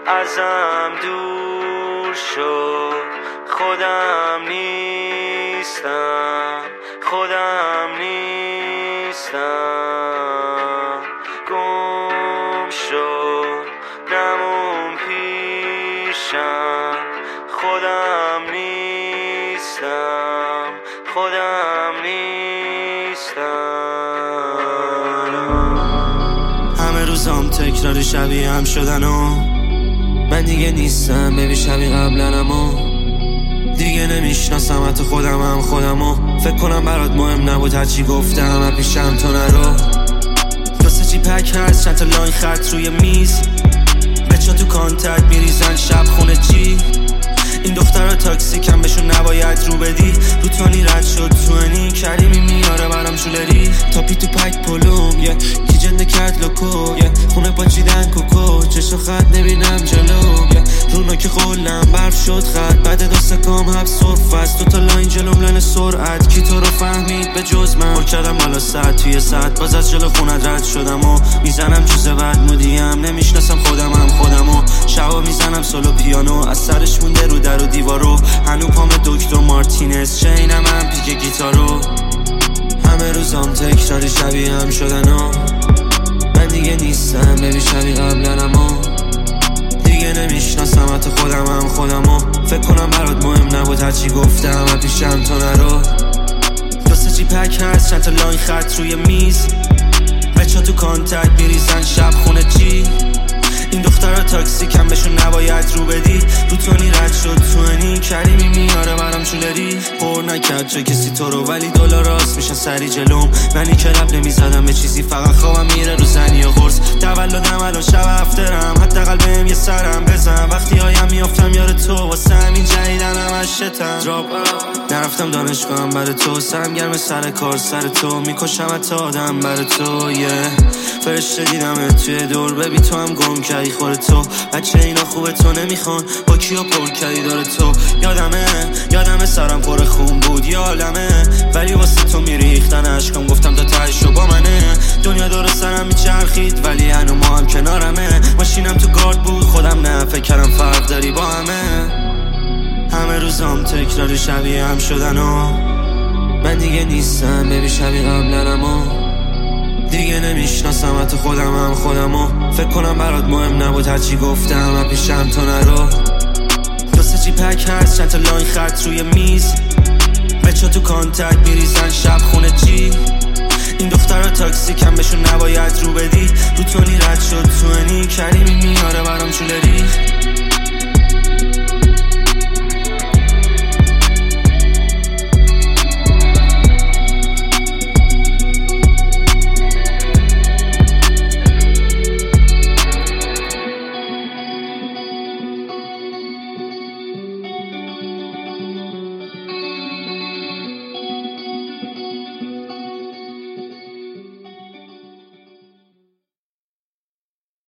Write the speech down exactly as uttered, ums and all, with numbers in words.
ازم دور شو، خودم نیستم، خودم نیستم، گم شو نمون پیشم، خودم نیستم، خودم نیستم. همه روزام تکرار شبیه هم شدن و من دیگه نیستم ببی شبیه قبلنمو دیگه نمیشناسم حتی خودم هم خودمو. فکر کنم برات مهم نبود هرچی گفتم از پیشم تو نرو. دسته چی پک هست چند تا لاین خط روی میز، بچه تو کانتکت میریزن شب خونه چی. این دخترها تاکسی کم بهشون نباید رو بدی. رو تانی رد شد تو انی کریمی میاره برام جولری. تاپی تو پک پلوم یه کی جنده کرد لوکو یه خونه پاچیدن کوکو چشو خط نبینم جلو یه رونا که خولم برف شد خط بعد دو سکام حب صرف است دو تا لاین جلوم لن سرعت کی تو رو فهمید به جز من. مر کردم بالا ساعت توی ساعت باز از جلو خونت رد شدم و میزنم جوزه بعد مودیم نمیشناسم خودم هم خودمو. شبا میزنم سولو پیانو از سرش مونده رو در و دیوارو. هنو پام دکتر مارتینز شینم هم پیک گیتارو. همه روزام تکرار شبیه هم شدن و من دیگه نیستم ببی شبیه قبلنمو دیگه نمیشناسم حتی خودم هم خودمو. فکر کنم برات مهم نبود هرچی گفتم از پیشم تو نرو. دسته چی پک هست چند تا لاین خط روی میز، بچه تو کانتکت میریزن شب خونه چی. این دخترها تاکسی کم بهشون نباید رو بدی. رو تونی رد شد تو انی کریمی میاره برام جولری. پر نکرد جا کسی تو رو ولی دلار راست میشن سری جلوم. منی که رب نمیزدم به چیزی فقط خوابم میره رو زنی و غرص. تولدم الان شب افترم حداقل بهم یه سرم بزن. وقتی هایم میافتم یار تو واسه همین جدیدن همش شتم. دراپ نرفتم دانشگاهم برای تو سرم گرم سر کار سر تو میکشم حتی آدم برای تو یه فرشته دیدم توی دور ببی تو هم گم کردی خور تو. بچه اینا خوبه تو نمیخوان با کیا پر کردی داره تو. یادمه یادمه سرم پر خون بود یه عالمه ولی واسه تو میریختن عشقم گفتم تا تهشو با منه. دنیا دور سرم میچرخید ولی هنو ما هم کنارمه. ماشینم تو گارد بود خودم نه فکر کردم فرق داری با همه. همه روزام تکرار شبیه هم شدن و من دیگه نیستم ببی شبیه قبلنمو دیگه نمیشناسم حتی خودم هم خودمو. فکر کنم برات مهم نبود هرچی گفتم از پیشم تو نرو. دسته چی پک هست چند تا لاین خط روی میز، بچه تو کانتکت میریزن شب خونه چی. این دخترها تاکسی کم بهشون نباید رو بدی. رو تونی رد شد تو انی کریمی میاره برام جولری.